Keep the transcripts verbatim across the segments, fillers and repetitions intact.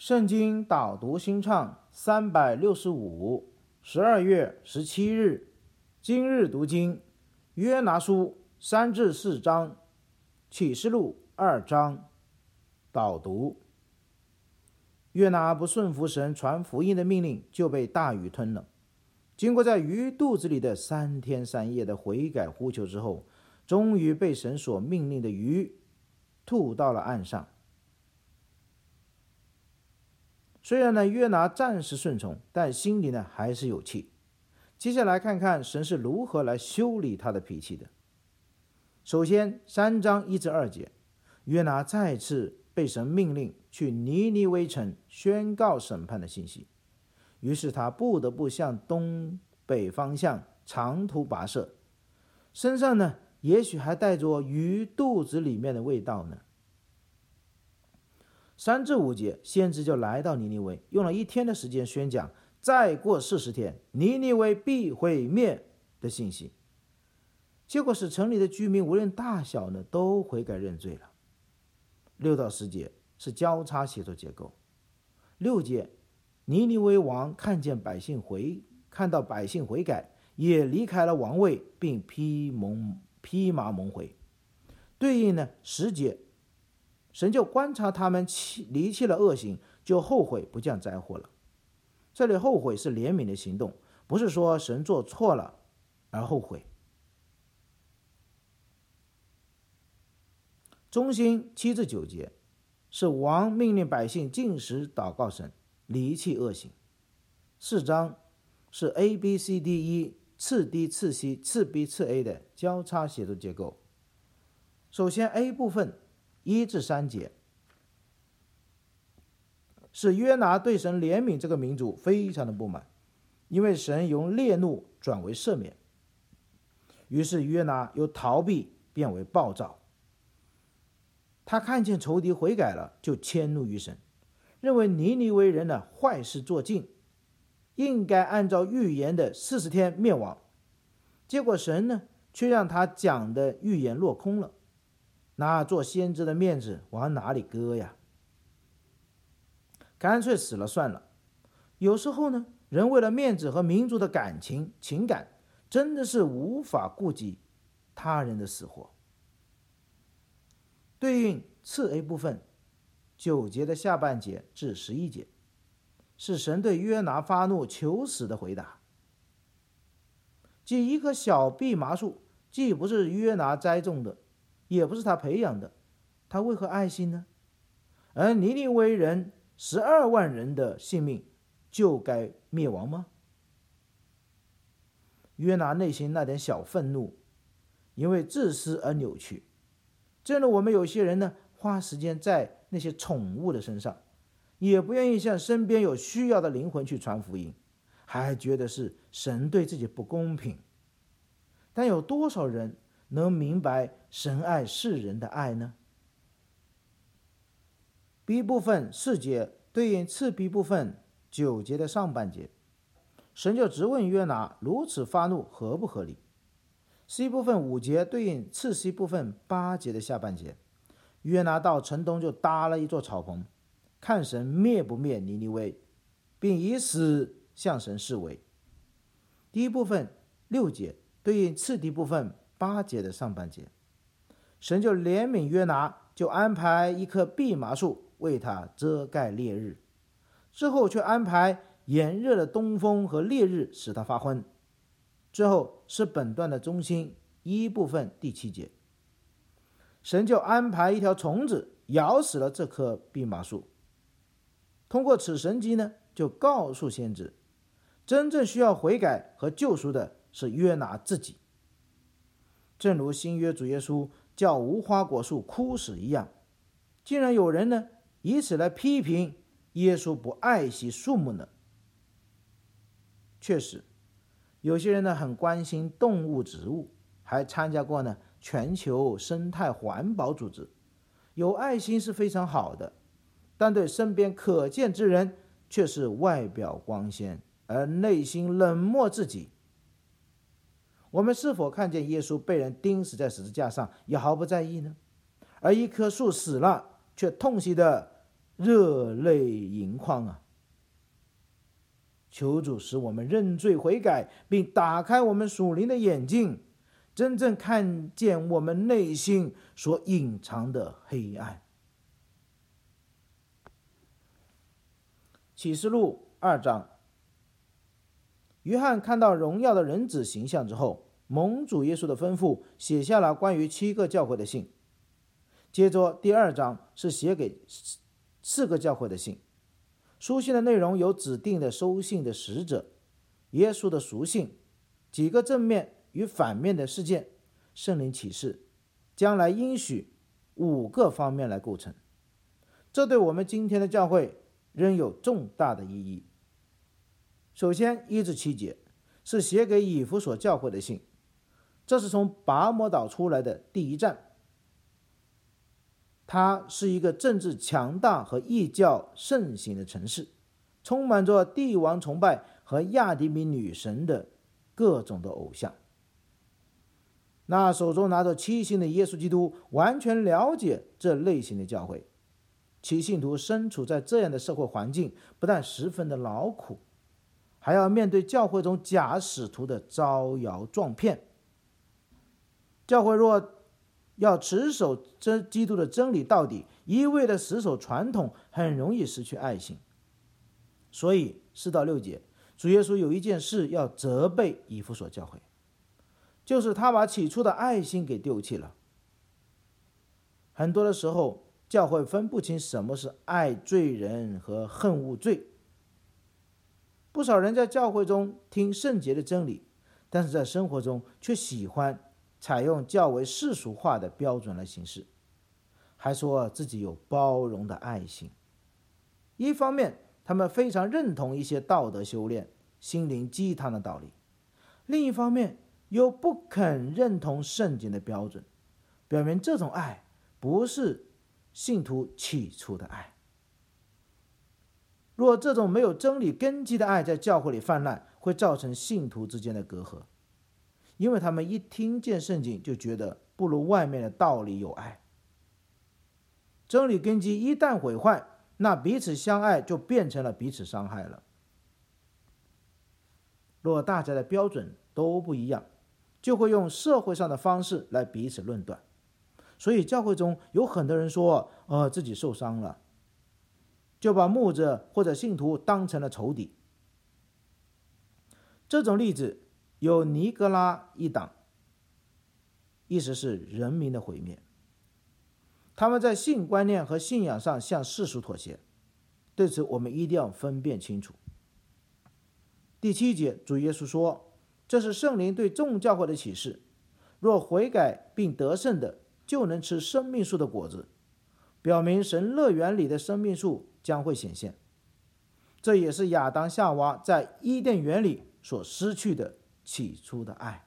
圣经导读新唱三百六十五，十二月十七日，今日读经，约拿书三至四章，启示录二章。导读：约拿不顺服神传福音的命令，就被大鱼吞了。经过在鱼肚子里的三天三夜的悔改呼求之后，终于被神所命令的鱼吐到了岸上。虽然呢，约拿暂时顺从，但心里呢还是有气。接下来看看神是如何来修理他的脾气的。首先，三章一至二节，约拿再次被神命令去尼尼微城宣告审判的信息，于是他不得不向东北方向长途跋涉，身上呢也许还带着鱼肚子里面的味道呢。三至五节，先知就来到尼尼微，用了一天的时间宣讲再过四十天尼尼微必毁灭的信息，结果使城里的居民无论大小呢都悔改认罪了。六到十节是交叉写作结构。六节，尼尼微王看见百姓回看到百姓悔改，也离开了王位，并披蒙披麻蒙灰。对应呢十节，神就观察他们离弃了恶行，就后悔不降灾祸了。这里后悔是怜悯的行动，不是说神做错了而后悔。中心七至九节是王命令百姓禁食祷告神，离弃恶行。四章是 A B C D E 次 D 次 C 次 B 次 A 的交叉写作结构。首先 A 部分一至三节是约拿对神怜悯这个民族非常的不满，因为神由烈怒转为赦免，于是约拿由逃避变为暴躁。他看见仇敌悔改了，就迁怒于神，认为尼尼微人的坏事做尽，应该按照预言的四十天灭亡。结果神呢却让他讲的预言落空了，那做先知的面子往哪里搁呀？干脆死了算了。有时候呢，人为了面子和民族的感情情感，真的是无法顾及他人的死活。对应次 A 部分九节的下半节至十一节，是神对约拿发怒求死的回答。即一棵小蓖麻树，既不是约拿栽种的，也不是他培养的，他为何爱心呢？而尼尼微人十二万人的性命就该灭亡吗？约拿内心那点小愤怒，因为自私而扭曲。正如我们有些人呢，花时间在那些宠物的身上，也不愿意向身边有需要的灵魂去传福音，还觉得是神对自己不公平。但有多少人能明白神爱世人的爱呢？ B 部分四节对应次 B 部分九节的上半节，神就质问约拿如此发怒合不合理。C 部分五节对应次 C 部分八节的下半节，约拿到城东就搭了一座草棚，看神灭不灭尼尼微，并以死向神示威。第一部分六节对应次 D 部分八节的上半节，神就怜悯约拿，就安排一棵蓖麻树为他遮盖烈日，之后却安排炎热的东风和烈日使他发昏。最后是本段的中心一部分第七节，神就安排一条虫子咬死了这棵蓖麻树。通过此神迹呢，就告诉先知，真正需要悔改和救赎的是约拿自己。正如新约主耶稣叫无花果树枯死一样，竟然有人呢以此来批评耶稣不爱惜树木呢。确实有些人呢很关心动物植物，还参加过呢全球生态环保组织，有爱心是非常好的，但对身边可见之人却是外表光鲜而内心冷漠自己。我们是否看见耶稣被人钉死在十字架上也毫不在意呢？而一棵树死了却痛惜的热泪盈眶啊！求主使我们认罪悔改，并打开我们属灵的眼睛，真正看见我们内心所隐藏的黑暗。启示录二章，约翰看到荣耀的人子形象之后，蒙主耶稣的吩咐，写下了关于七个教会的信。接着第二章是写给四个教会的信，书信的内容有指定的收信的使者、耶稣的属性、几个正面与反面的事件、圣灵启示、将来应许五个方面来构成。这对我们今天的教会仍有重大的意义。首先，一至七节是写给以弗所教会的信，这是从拔摩岛出来的第一站。它是一个政治强大和异教盛行的城市，充满着帝王崇拜和亚底米女神的各种的偶像。那手中拿着七星的耶稣基督完全了解这类型的教会，其信徒身处在这样的社会环境，不但十分的劳苦，还要面对教会中假使徒的招摇撞骗。教会若要持守基督的真理到底，一味的死守传统，很容易失去爱心。所以四到六节，主耶稣有一件事要责备以弗所教会，就是他把起初的爱心给丢弃了。很多的时候，教会分不清什么是爱罪人和恨恶罪。不少人在教会中听圣洁的真理，但是在生活中却喜欢采用较为世俗化的标准来行事，还说自己有包容的爱心。一方面，他们非常认同一些道德修炼、心灵鸡汤的道理；另一方面，又不肯认同圣经的标准，表明这种爱不是信徒起初的爱。若这种没有真理根基的爱在教会里泛滥，会造成信徒之间的隔阂，因为他们一听见圣经就觉得不如外面的道理有爱。真理根基一旦毁坏，那彼此相爱就变成了彼此伤害了。若大家的标准都不一样，就会用社会上的方式来彼此论断。所以教会中有很多人说呃，自己受伤了，就把牧者或者信徒当成了仇敌。这种例子有尼格拉一党，意思是人民的毁灭。他们在性观念和信仰上向世俗妥协，对此我们一定要分辨清楚。第七节，主耶稣说，这是圣灵对众教会的启示，若悔改并得胜的，就能吃生命树的果子，表明神乐园里的生命树将会显现。这也是亚当夏娃在伊甸园里所失去的起初的爱。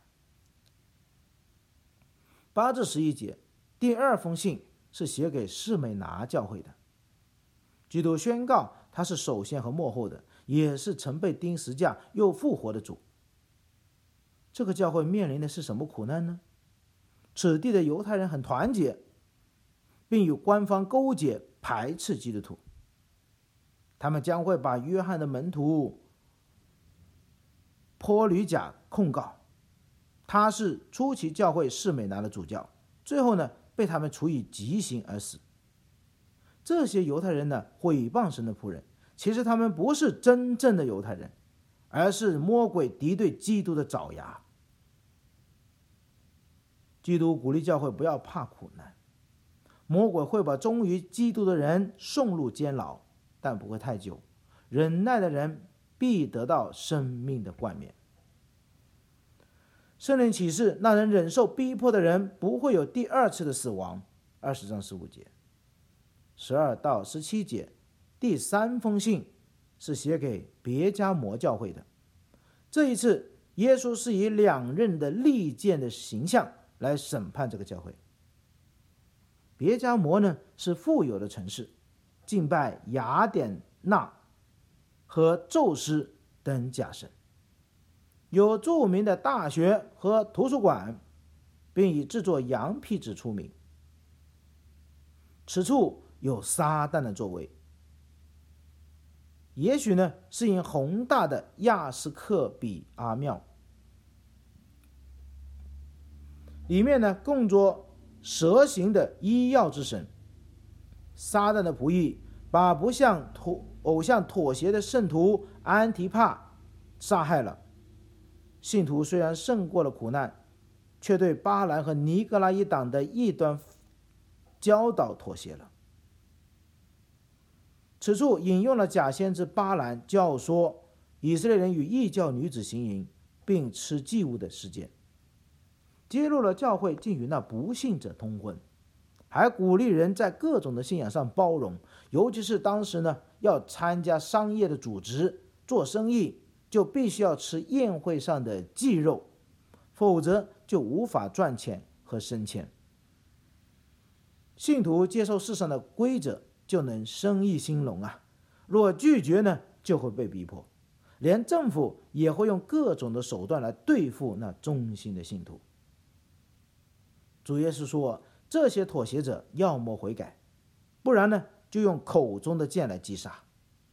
八至十一节，第二封信是写给士美拿教会的。基督宣告他是首先和末后的，也是曾被钉十架又复活的主。这个教会面临的是什么苦难呢？此地的犹太人很团结，并与官方勾结排斥基督徒。他们将会把约翰的门徒坡吕甲控告，他是初期教会士美拿的主教，最后呢被他们处以极刑而死。这些犹太人呢毁谤神的仆人，其实他们不是真正的犹太人，而是魔鬼敌对基督的爪牙。基督鼓励教会不要怕苦难，魔鬼会把忠于基督的人送入监牢，但不会太久，忍耐的人必得到生命的冠冕。圣灵启示，那人忍受逼迫的人不会有第二次的死亡。二十章十五节，十二到十七节，第三封信是写给别迦摩教会的。这一次，耶稣是以两刃的利剑的形象来审判这个教会。别迦摩呢是富有的城市，敬拜雅典娜和宙斯等假神，有著名的大学和图书馆，并以制作羊皮纸出名。此处有撒旦的作为， 也许呢是因宏大的亚斯克比阿庙，里面呢供着蛇形的医药之神。撒旦的仆役把不向偶像妥协的圣徒安提帕杀害了。信徒虽然胜过了苦难，却对巴兰和尼格拉一党的异端教导妥协了。此处引用了假先知巴兰教唆以色列人与异教女子行淫并吃祭物的事件，揭露了教会竟与那不信者通婚，还鼓励人在各种的信仰上包容，尤其是当时呢要参加商业的组织做生意，就必须要吃宴会上的祭肉，否则就无法赚钱和升迁。信徒接受世上的规则，就能生意兴隆啊！若拒绝呢，就会被逼迫，连政府也会用各种的手段来对付那忠心的信徒。主耶稣说，这些妥协者要么悔改，不然呢，就用口中的剑来击杀。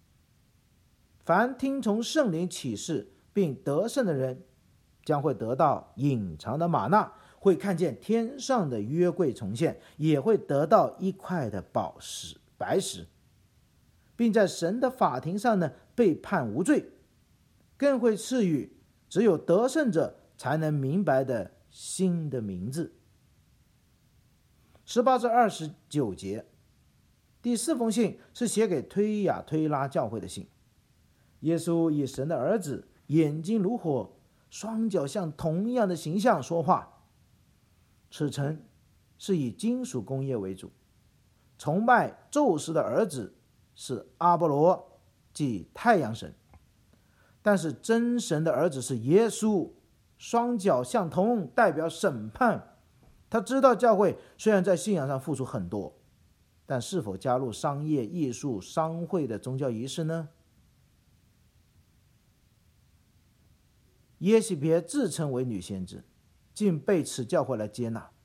凡听从圣灵启示并得胜的人，将会得到隐藏的玛纳，会看见天上的约柜重现，也会得到一块的宝石白石，并在神的法庭上呢被判无罪，更会赐予只有得胜者才能明白的新的名字。十八至二十九节，第四封信是写给推雅推拉教会的信。耶稣以神的儿子，眼睛如火，双脚像同样的形象说话。此城是以金属工业为主，崇拜宙斯的儿子是阿波罗，即太阳神，但是真神的儿子是耶稣，双脚相同，代表审判。他知道教会虽然在信仰上付出很多，但是否加入商业、艺术、商会的宗教仪式呢？耶洗别自称为女先知，竟被此教会来接纳。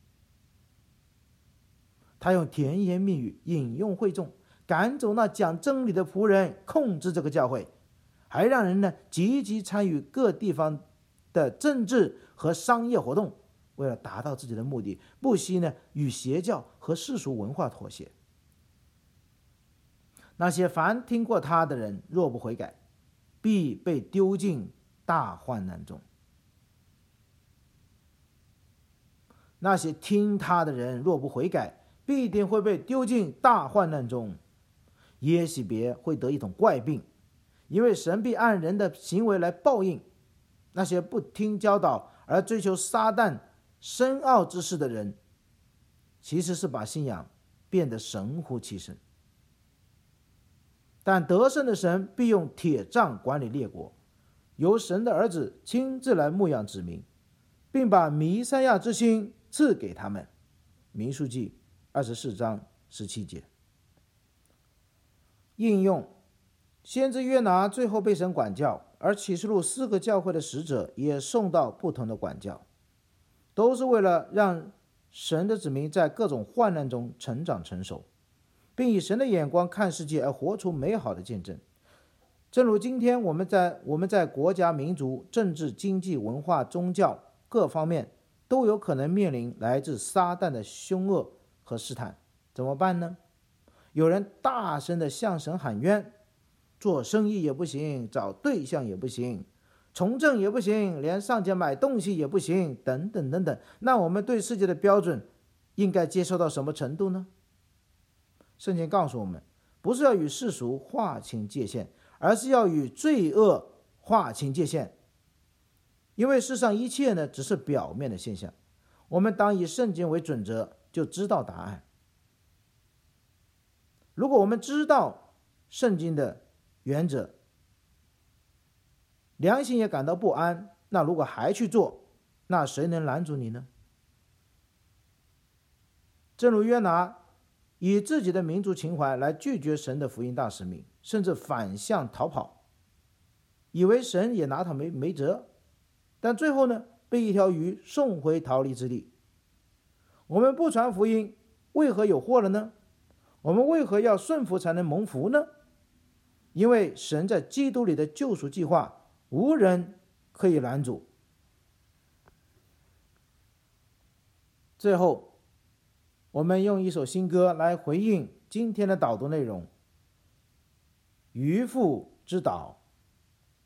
他用甜言蜜语引诱会众，赶走那讲真理的仆人，控制这个教会，还让人呢积极参与各地方的政治和商业活动，为了达到自己的目的，不惜呢与邪教和世俗文化妥协。那些凡听过他的人，若不悔改，必被丢进大患难中。那些听他的人若不悔改，必定会被丢进大患难中。耶洗别会得一种怪病，因为神必按人的行为来报应。那些不听教导而追求撒旦深奥之事的人，其实是把信仰变得神乎其神。但得胜的神必用铁杖管理列国，由神的儿子亲自来牧养子民，并把弥赛亚之心赐给他们。民数记二十四章十七节。应用：先知约拿最后被神管教，而启示录四个教会的使者也受到不同的管教，都是为了让神的子民在各种患难中成长成熟，并以神的眼光看世界，而活出美好的见证。正如今天我们在我们在国家、民族、政治、经济、文化、宗教各方面都有可能面临来自撒旦的凶恶和试探，怎么办呢？有人大声地向神喊冤，做生意也不行，找对象也不行，从政也不行，连上街买东西也不行，等等等等。那我们对世界的标准应该接受到什么程度呢？圣经告诉我们，不是要与世俗划清界限，而是要与罪恶划清界限。因为世上一切呢，只是表面的现象，我们当以圣经为准则，就知道答案。如果我们知道圣经的原则，良心也感到不安，那如果还去做，那谁能拦阻你呢？正如约拿以自己的民族情怀来拒绝神的福音大使命，甚至反向逃跑，以为神也拿他没没辙，但最后呢，被一条鱼送回逃离之地。我们不传福音，为何有祸了呢？我们为何要顺服才能蒙福呢？ 因为神在基督里的救赎计划，无人可以拦阻。最后，我们用一首新歌来回应今天的导读内容。渔夫之岛。